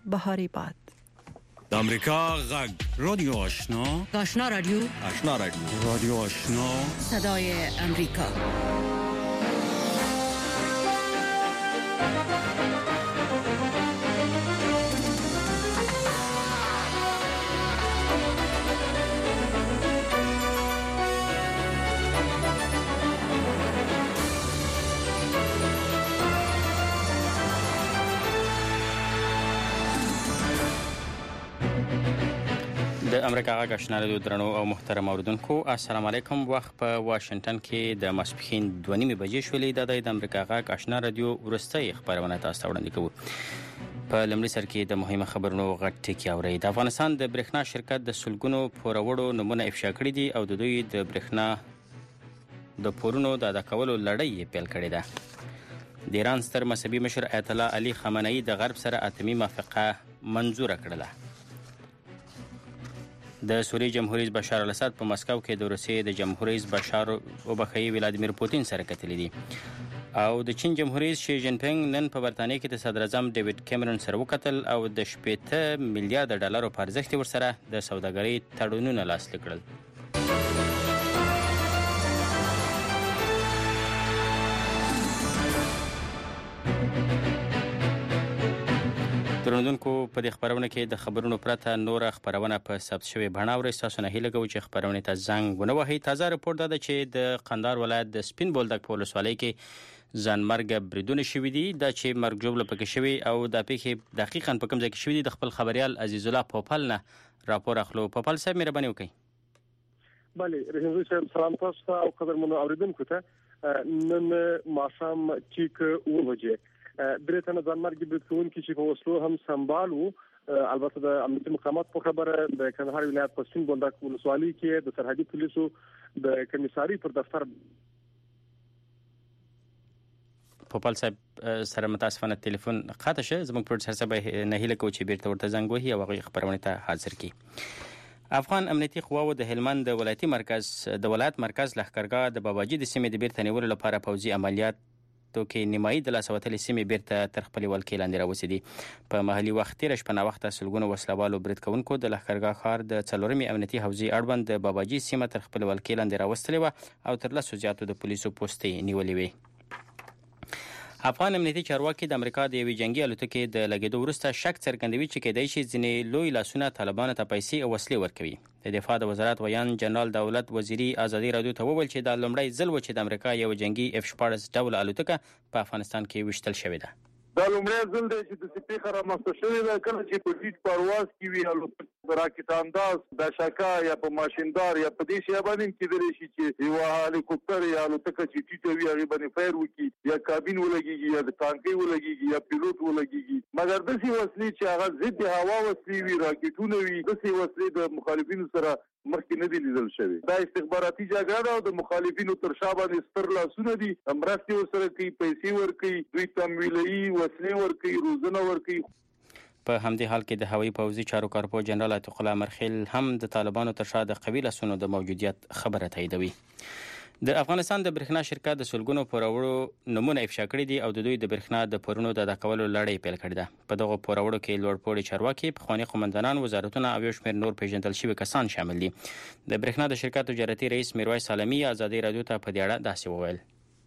بهاری باد. د امریکا غږ رادیو آشنا، آشنا رادیو، آشنا رادیو آشنا، صدای امریکا. د امریکا غږ آشنا رادیو درنو او محترم اوریدونکو، السلام علیکم. وخت په واشنگټن کې د ماسپښین 2:30 بجې شولې. د امریکا غږ آشنا رادیو ورستۍ خبرونه تاسو ته وړاندې کوو. په لومړي سر کې د مهمه خبرونو غټ ټکی اورئ. د افغانستان د برېښنا شرکت د سلګونو پوروړو نمونه افشا کړي دي او د دوی د برېښنا د پورونو د ادا کولو لړۍ پیل کړې ده. د ایران ستر مذهبي مشر آیت الله علي خامنه‌ای د غرب سره اتمی موافقه منظوره کړله. د سوریې جمهور رئیس بشار الاسد په مسکو کې د روسیې د جمهور رئیس بشار ولادیمیر پوتین سره کتلي دي او د چین جمهور رئیس شي جین پینګ نن په برتانیې کې د صدر اعظم ډیوډ کیمرون سره وکتل او د 80 میلیارډ ډالرو په ارزښت ورسره د سوداګرۍ تړونونه لاسلیک کړل. درنوونکو، په دې خبرونه کې د خبرونو پرته نور خبرونه په ثبت شوی بڼه اورئ. تاسو نه هیله کوم چې خبرونه ته زنګ ونه وهئ. تازه راپور ده چې د قندهار ولایت د سپین بولدک په ولسوالۍ کې ځانمرګ بریدونه شوي دي. دا چې مرګ ژوبله پکې شوي او د پیښې دقیقاً په کوم ځای کې شوي دي، د خپل خبريال عزیز الله پوپل نه راپور اخلو. پوپل صاحب مهرباني وکړئ. بله، رحیم صاحب سلام تاسو ته او قدرمنو اوریدونکو ته. نن ماښام ټیک 9 بجې درې تنه ځانمرګي بریدونکي چې په وسلو هم سمبال وو، البته د امنیتي مقامات په خبره د کندهار ولایت په سپین بولدک ولسوالۍ کې د سرحدي پولیسو د کمیساري پر دفتر پوپل صاحب سره متاسفانه تلیفون قطع شو. زموږ پروډوسر صاحب نه هیله کوي چې بیرته ورته زنګ وهي او هغه خبرونه ته حاضر کړي. افغان امنیتي قواو د هلمند د ولایت مرکز لښکرګاه د باباجي د سیمې د بیرته نیولو لپاره پوځي عملیات کې نیمایي د لاسه وتلې سیمې بیرته تر خپلې ولکې لاندې راوستې دي. په محلي وخت تېره شپه ناوخته سلګونو وسلوالو برید کوونکو د لښکرګاه ښار د 4مې امنیتي حوزې اړوند د باباجي سیمه تر خپلې ولکې لاندې راوستلې وه او تر 10 زیاتو د پولیسو پوستې نیولې وې. افغان امنیتي چارواکي د امریکا د یوې جنگي الوتکې د لګېدو وروسته شک څرګندوي چې کېدای شي ځینې لوی لاسونه طالبانو ته پیسې او وسلې ورکوي. د دفاع د وزارت ویان جنرال دولت وزیري ازادي رادیو ته وویل چې دا لومړی ځل و چې د امریکا یو جنگي F-14 ډول الوتکه په افغانستان کې وشتل شوې ده. دا لومړی ځل دی چې د سپي خره رامنځته شوې ده. کله چې په ټیټ پرواز کې وي الوتکه راکټ انداز د شاکا یا په ماشیندار یا په دې شی باندې کېدلی شي چې یو هلیکوپټر یا الوتکه چې ټیټه وي هغه باندې فایر وکړي یا کابین ولګيږي یا د ټانکي ولګيږي یا پیلوټ ولګيږي. مګر د سی وسلې چې هغه ضد هوا وسلې وي، راکټونه وي، د سی وسلې د مخالفینو سره مخکې نه دي لیدل شوی. دا استخباراتي جګړه ده او د مخالفینو تر شا باندې ستر لاسونه دي، مرستې ورسره کوي، پیسې ورکوي، دوی تمویلي وسلې ورکوي، روزنه ورکوي. په همدې حال کې د هوایي پوځي چارو کارپو جنرال عتیق الله مرخیل هم د طالبانو تر شا د قوي لاسونو د موجودیت خبره تاییدوي. د افغانستان د برېښنا شرکت د سلګونو پوروړو نمونه افشا کړي دي او د دوی د برېښنا د پورونو د ادا کولو لړۍ پیل کړې ده. په دغه پوروړو کې لوړپوړي چارواکي، پخواني قومندانان، وزارتونه او یو شمېر نور پیژندل شوي کسان شامل دي. د برېښنا د شرکت تجارتي رئیس میرویس عالمي ازادي رادیو ته په دې اړه داسې وویل: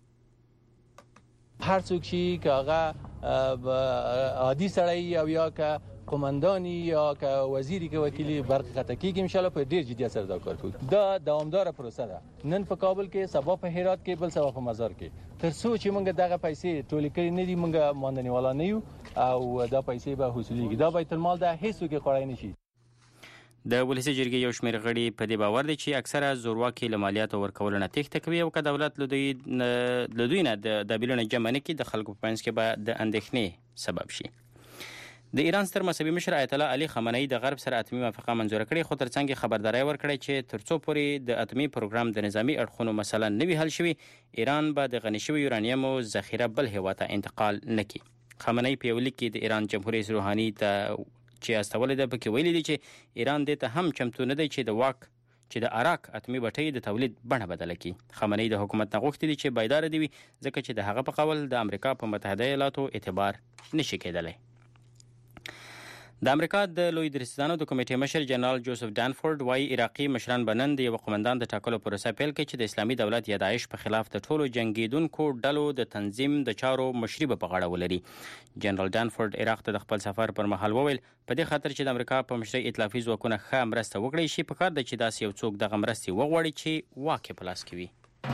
هر څوک چې هغه عادي سړی او یا که قومندانی یا که وزیری که وکیلی برق خطا کیږي، ان شاء الله په ډیر جدیت سره دا کار کوي. دا دوامدار پروسه ده. نن په کابل کې، سبا په هرات کې، بل سبا په مزار کې. تر څو چې موږ دغه پیسې ټولې کړې نه دي، موږ ماندنی والا نه یو او دا پیسې به حصولېږي. دا بیت المال ده، هیڅ څوک خورای نشي. د ولسی جرګې یو شمېر غړي په دې باور دي چې اکثره زورواکي له مالیاتو ورکولو نه تېښته کوي او که دولت له دوی نه د بیلونه جمع نه کړي، د خلکو په منځ کې به د اندېښنې سبب شي. د ایران ستر مذهبي مشر آیت الله علي خامنه‌ای د غرب سره اتمی موافقه منظوره کړې، خو ترڅنګ خبرداری ورکړی چې ترڅو پورې د اتمی پروګرام د نظامی اړخونو مسله نه وي حل شوي، ایران به د غني شوي یورانیمو ذخیره بل هېواد ته انتقال نه کړي. خامنه‌ای په یو لیک کې د ایران جمهور رئیس روحاني ته چې استولې ده پکې ویلي دي چې ایران دې ته هم چمتو نه دی چې د عراق اتمی بټۍ د تولید بڼه بدله کړي. خامنه‌ای د حکومت نه غوښتي دي چې بیدار دي وي، ځکه چې د هغه په قول د امریکا په متحده ایالاتو اعتبار نشي کېدلی. د امریکا د لوی درستانو د کمیټې مشر جنرال جوزف ډانفورد وايي عراقي مشران به نن د یو قومندان د ټاکلو پروسه پیل کړي چې د اسلامي دولت یا داعش په خلاف د ټولو جنگیدونکو ډلو د تنظیم د چارو مشري به په غاړه ولري. جنرال ډانفورد عراق ته د خپل سفر پر مهال وویل په دې خاطر چې د امریکا په مشرۍ ائتلافي ځواکونه ښه مرسته وکړي شي پکار ده چې داسې یو څوک دغه مرستې وغواړي چې واک یې په لاس کې وي.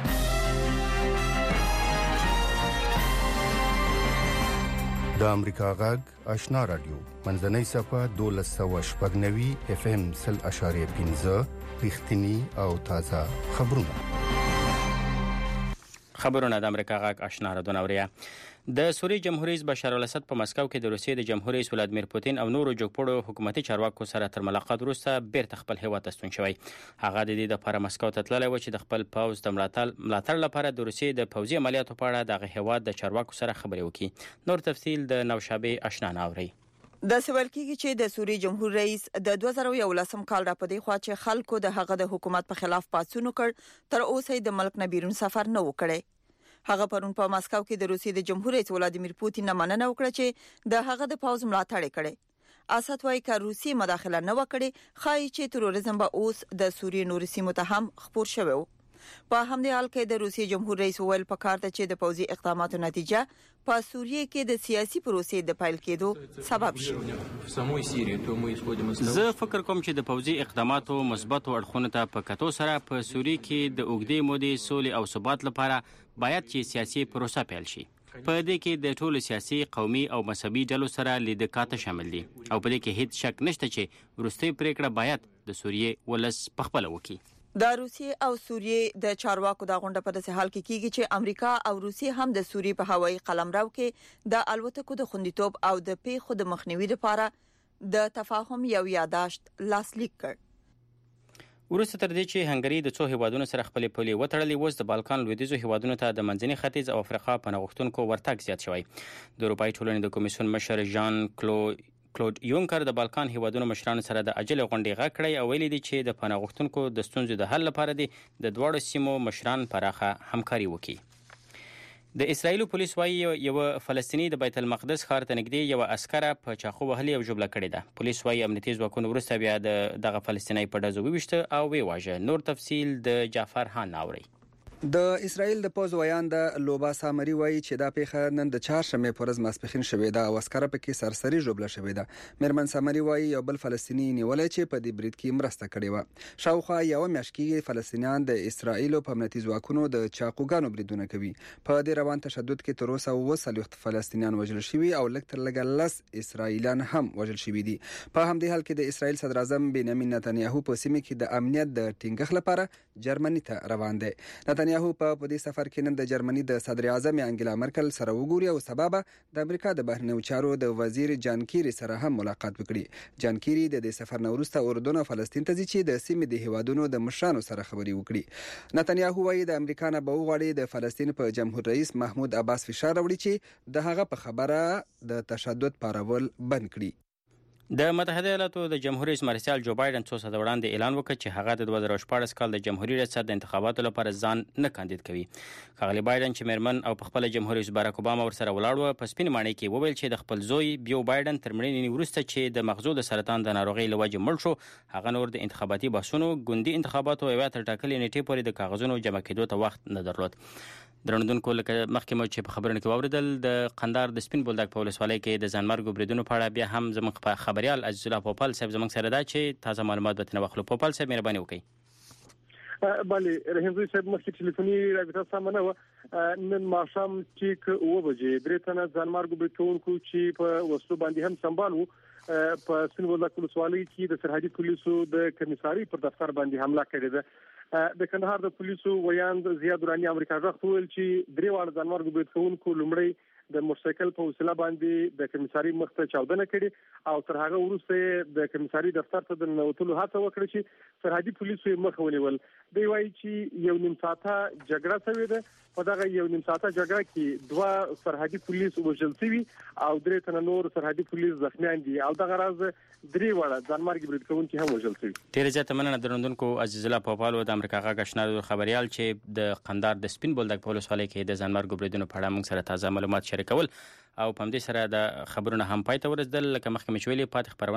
د امریکا غږ آشنا رادیو منځنۍ صفحه 1290 FM 0.15 رښتینی او تازه خبرونه د امریکا غږ آشنا رادیو نوریا. د سوریې جمهور رئیس بشار الاسد په مسکو کې د روسیې د جمهور رئیس ولادیمیر پوتین او نورو جګپوړو حکومتي چارواکو سره تر ملاقات وروسته بیرته خپل هیواد ته ستون شوی. هغه د دې لپاره مسکو ته تللی و چې د خپل پوځ د ملاتړ لپاره د روسیې د پوځي عملیاتو په اړه دغه هیواد د چارواکو سره خبرې وکړي. نور تفصیل د نوشابه آشنا ناوري. د سوال کېږي چې د سوریې جمهور رئیس د 2011 کال را پدې خوا چې خلکو د هغه د حکومت په خلاف پاڅون وکړ تر اوسه د ملک نه بیرون سفر نه وکړي. هغه پرون په مسکو کې د روسیې د جمهور رئیس ولادیمیر پوتین نه مننه وکړه چې د هغه د پوځ ملاتړ کړي. اسد وايي چې روسیې مداخله نه وکړي خای چې تروریزم به اوس د سوریې نور سیمو ته هم خپور شوی و. په همدې حال کې د روسیې جمهور رئیس ویل پکار ته چې د پوځي اقداماتو نتیجه په سوریې کې د سیاسي پروسې د پیل کېدو سبب شي. زه فکر کوم چې د پوځي اقداماتو مثبتو اړخونو ته په کتو سره په سوریې کې د اوږدې مودې سولې او ثبات لپاره باید چې سیاسي پروسه پیل شي. په دې کې د ټولو سیاسي، قومي او مذهبي ډلو سره لیدکاته شامل دي او په دې کې هیڅ شک نشته چې وروستۍ پریکړه باید د سوریې ولس پخپله وکړي. د روسیې او سوریې د چارواکو د غونډه په داسې حال کې کیږي چې امریکا او روسیې هم د سوریې په هوایي قلمرو کې د الوتکو د خوندیتوب او د پیښو د مخنیوي لپاره د تفاهم یو یادداشت لاسلیک کړ. وروسته تر دې چې هنګري د څو هیوادونو سره خپلې پولې وتړلې، اوس د بالکان لویدیځو هیوادونو ته د منځني ختیځ او افریقا پناه غوښتونکو ورتګ زیات شوی. د اروپایي ټولنې د کمیسیون مشر ژان کلود یونکر د بالکان هیوادونو مشرانو سره د عاجل غونډې غږ کړی او ویلي دي چې د پناه غوښتونکو د ستونزو د حل لپاره د دواړو سیمو مشران پراخه همکاري وکړي. د اسرایل پولیس وايي یو فلسطینی د بیت المقدس ښار ته نږدې یو عسکر په چاقو وهلي او ژوبله کړې ده. پولیس وايي امنیتي ځواکونو وروسته بیا دغه فلسطینی په ډزو وویشته او ویواژه. نور تفصیل د جعفر هان ناوري. د اسرایل د پوز ویان د لوبا سامری وایي چې دا پیښه نن د چهارشنبه په ورځ ماسپښین شوې ده او عسکر پکې سرسري ژوبله شوې ده. میرمن سامری وایي یو بل فلسطینی نیولای چې په دې برید کې مرسته کړې و. شاوخوا یو میاشت کې فلسطینیان د اسرایل په امنیتي ځواکونو د چاقوګانو بریدونه کوي. په دې روان تشدد کې تر اوسه 30 فلسطینیان وژل شوي او لږ تر لږه 10 اسرایلیان هم وژل شوي دي. په همدې حال کې د اسرایل صدر اعظم بنیامین نتنیاهو په سیمه کې د امنیت د ټینګښت لپاره جرمني ته روان دی. نتنیاهو په دې سفر کې نن د جرمني د صدر اعظم انګلا مرکل سره وګوري او سبب د امریکا د بهرنیو چارو د وزیر جان کیری سره هم ملاقات وکړي. جان کیری د دې سفر نه وروسته اردن او فلسطین ته ځي چې د سیمې د هیوادونو د مشرانو سره خبرې وکړي. نتنیاهو وايي د امریکا نه به وغواړي د فلسطین په جمهور رئیس محمود عباس فشار راوړي چې د هغه په خبره د تشدد پارول بند کړي. د متحده ایالاتو د جمهور رئیس مارشال جو بایدن څو ساعته وړاندې اعلان وکړ چې هغه د 2014 کال د جمهوریت ریاست د انتخاباتو لپاره ځان نه کاندید کوي. ښاغلی بایدن چې میرمن او په خپل جمهور رئیس باراک اوباما ورسره ولاړ و په سپین ماڼۍ کې وویل چې د خپل زوی بیو بایدن تر مړینې وروسته چې د مغزو د سرطان د ناروغۍ له وجې مړ شو، هغه نور د انتخاباتي بحثونو ګوندي انتخاباتو یوه تر ټاکلې نیټې پورې د کاغذونو جمع کېدو ته وخت نه درلود. درنوونکو لکه مخکې مو چې په خبرونو کې واوریدل د قندهار د سپین بولدک په ولسوالۍ کې د ځانمرګو بریدونو په اړه بیا هم زموږ خبريال عزیز الله پوپل صاحب زموږ سره ده چې تازه معلومات به ترې واخلو. پوپل صاحب مهرباني وکړئ. بله رحیم زوی صاحب مخکې ټلیفوني رابطه سمه نه وه. نن ماښام ټیک 9 بجې درې تنه ځانمرګو برید کوونکو چې په وسلو باندې هم سمبال وو په سپین بولدک ولسوالۍ کې د سرحدي پولیسو د کمیساري پر دفتر باندې حمله کړې ده. د کندهار د پولیسو ویاند زیاد درانی امریکا غوښتل ویل چې درې واړه ځانمرګو برید کوونکو لومړی د موټرسایکل په وسیله باندې د کمیساري مخ ته چاودنه کړې او تر هغه وروسته د کمیساري دفتر ته د ننوتلو هڅه وکړه چې سرحدي پولیسو یې مخ ونیول. دوی وایي چې یو نیم ساعته جګړه شوې ده. په دغه یو نیم ساعته جګړه کې 2 سرحدي پولیس وژل شوي او 3 تنه نور سرحدي پولیس زخمیان دي او دغه راز 3 واړه ځانمرګي برید کوونکي هم وژل شوي. ډېره زیاته مننه درنوونکو عزیز الله پوپال د امریکا غږ آشنا خبريال چې د قندهار د سپین بولدک په ولسوالۍ کې د ځانمرګو بریدونو په اړه موږ سره تازه معلومات شریکول او په همدې سره د خبرونه هم پای ته ورسېدل. لکه مخکې مې ویلي پاتې خبرونه